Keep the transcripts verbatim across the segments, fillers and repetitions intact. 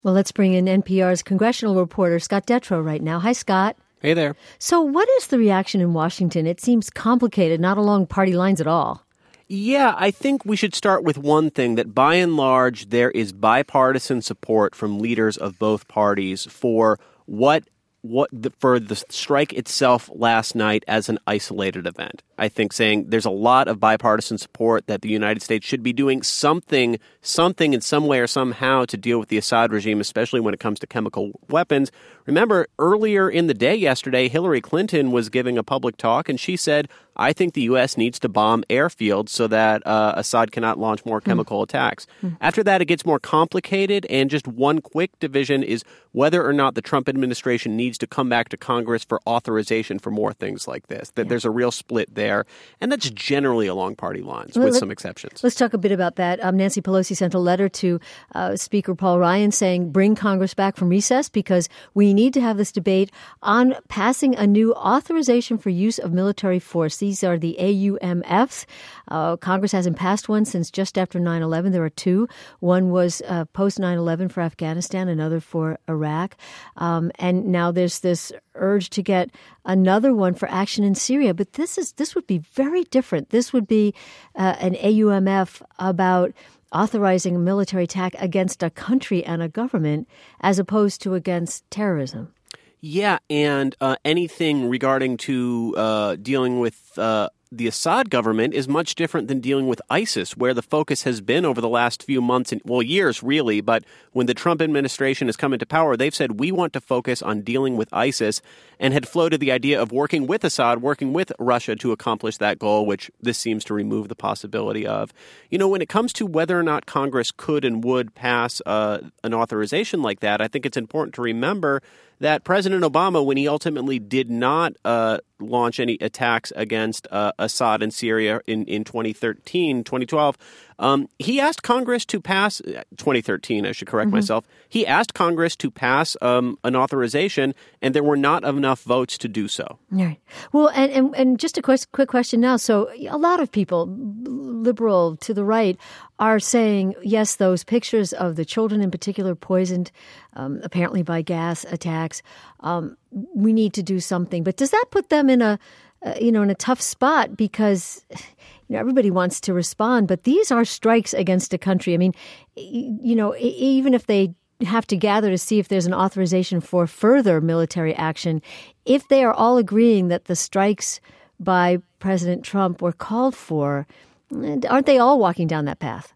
Well, let's bring in N P R's congressional reporter, Scott Detrow, right now. Hi, Scott. Hey there. So what is the reaction in Washington? It seems complicated, not along party lines at all. Yeah, I think we should start with one thing, that by and large, there is bipartisan support from leaders of both parties for what what the, for the strike itself last night as an isolated event. I think saying there's a lot of bipartisan support that the United States should be doing something, something in some way or somehow to deal with the Assad regime, especially when it comes to chemical weapons. Remember, earlier in the day yesterday, Hillary Clinton was giving a public talk, and she said, I think the U S needs to bomb airfields so that uh, Assad cannot launch more chemical mm. attacks. Mm. After that, it gets more complicated, and just one quick division is whether or not the Trump administration needs to come back to Congress for authorization for more things like this. That yeah. There's a real split there, and that's generally along party lines, well, with let, some exceptions. Let's talk a bit about that. Um, Nancy Pelosi sent a letter to uh, Speaker Paul Ryan saying, bring Congress back from recess because we need to have this debate on passing a new authorization for use of military force. These are the A U M Fs. Uh, Congress hasn't passed one since just after nine eleven. There are two. One was uh, post nine eleven for Afghanistan, another for Iraq. Um, and now there's this urge to get another one for action in Syria. But this is this would be very different. This would be uh, an A U M F about authorizing a military attack against a country and a government as opposed to against terrorism. Yeah, and uh, anything regarding to uh, dealing with uh, the Assad government is much different than dealing with ISIS, where the focus has been over the last few months, and well, years really, but when the Trump administration has come into power, they've said, we want to focus on dealing with ISIS, and had floated the idea of working with Assad, working with Russia to accomplish that goal, which this seems to remove the possibility of. You know, when it comes to whether or not Congress could and would pass uh, an authorization like that, I think it's important to remember that President Obama, when he ultimately did not uh, launch any attacks against uh, Assad in Syria in, in twenty thirteen, twenty twelve, um, he asked Congress to pass, twenty thirteen, I should correct mm-hmm. myself, he asked Congress to pass um, an authorization, and there were not enough votes to do so. Right. Well, and, and, and just a quick, quick question now. So a lot of people, liberal to the right, are saying, yes, those pictures of the children in particular poisoned, um, apparently by gas attacks, um, we need to do something. But does that put them in a, uh, you know, in a tough spot? Because, you know, everybody wants to respond, but these are strikes against a country. I mean, you know, even if they have to gather to see if there's an authorization for further military action, if they are all agreeing that the strikes by President Trump were called for, aren't they all walking down that path?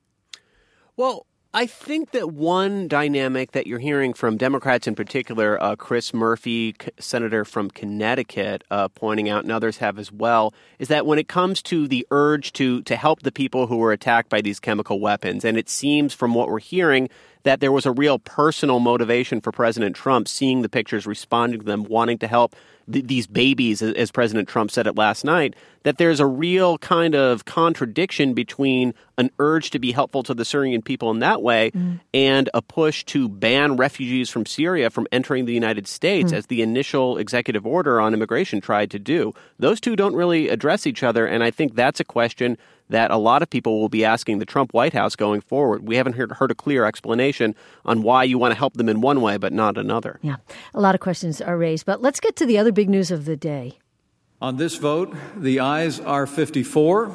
Well, I think that one dynamic that you're hearing from Democrats in particular, uh, Chris Murphy, c- senator from Connecticut, uh, pointing out, and others have as well, is that when it comes to the urge to to help the people who were attacked by these chemical weapons, and it seems from what we're hearing that there was a real personal motivation for President Trump, seeing the pictures, responding to them, wanting to help th- these babies, as President Trump said it last night, that there's a real kind of contradiction between an urge to be helpful to the Syrian people in that way mm. and a push to ban refugees from Syria from entering the United States, mm. as the initial executive order on immigration tried to do. Those two don't really address each other, and I think that's a question that a lot of people will be asking the Trump White House going forward. We haven't heard, heard a clear explanation on why you want to help them in one way but not another. Yeah, a lot of questions are raised. But let's get to the other big news of the day. On this vote, the ayes are fifty-four,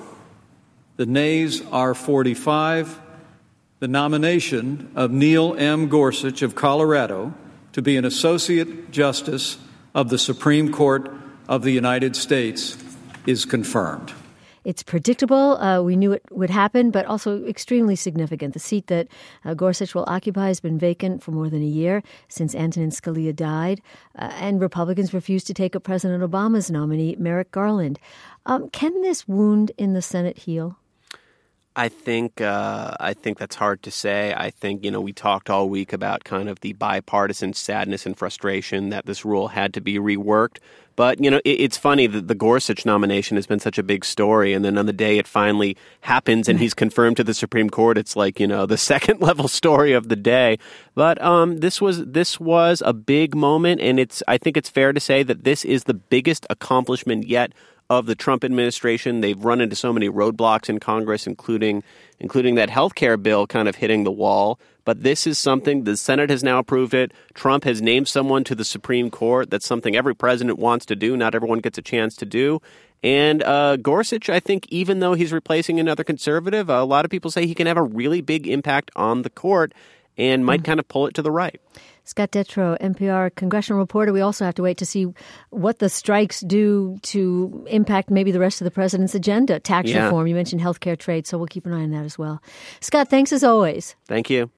the nays are forty-five. The nomination of Neil M. Gorsuch of Colorado to be an Associate Justice of the Supreme Court of the United States is confirmed. It's predictable. Uh, we knew it would happen, but also extremely significant. The seat that uh, Gorsuch will occupy has been vacant for more than a year since Antonin Scalia died, uh, and Republicans refused to take up President Obama's nominee, Merrick Garland. Um, can this wound in the Senate heal? I think uh, I think that's hard to say. I think, you know, we talked all week about kind of the bipartisan sadness and frustration that this rule had to be reworked. But, you know, it, it's funny that the Gorsuch nomination has been such a big story. And then on the day it finally happens and he's confirmed to the Supreme Court, it's like, you know, the second level story of the day. But um, this was this was a big moment. And it's I think it's fair to say that this is the biggest accomplishment yet of the Trump administration. They've run into so many roadblocks in Congress, including including that health care bill kind of hitting the wall. But this is something, the Senate has now approved it. Trump has named someone to the Supreme Court. That's something every president wants to do. Not everyone gets a chance to do. And uh, Gorsuch, I think, even though he's replacing another conservative, a lot of people say he can have a really big impact on the court and might mm. kind of pull it to the right. Scott Detrow, N P R congressional reporter. We also have to wait to see what the strikes do to impact maybe the rest of the president's agenda. Tax yeah. reform, you mentioned healthcare, trade, so we'll keep an eye on that as well. Scott, thanks as always. Thank you.